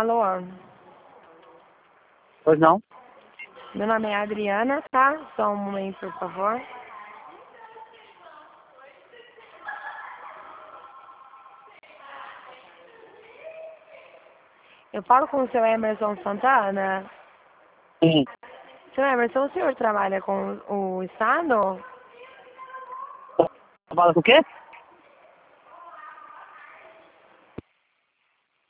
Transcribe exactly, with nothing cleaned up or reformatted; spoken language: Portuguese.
Alô? Pois não? Meu nome é Adriana, tá? Só um momento, por favor. Eu falo com o seu Emerson Santana. Sim. Seu Emerson, o senhor trabalha com o Estado? Fala com o quê?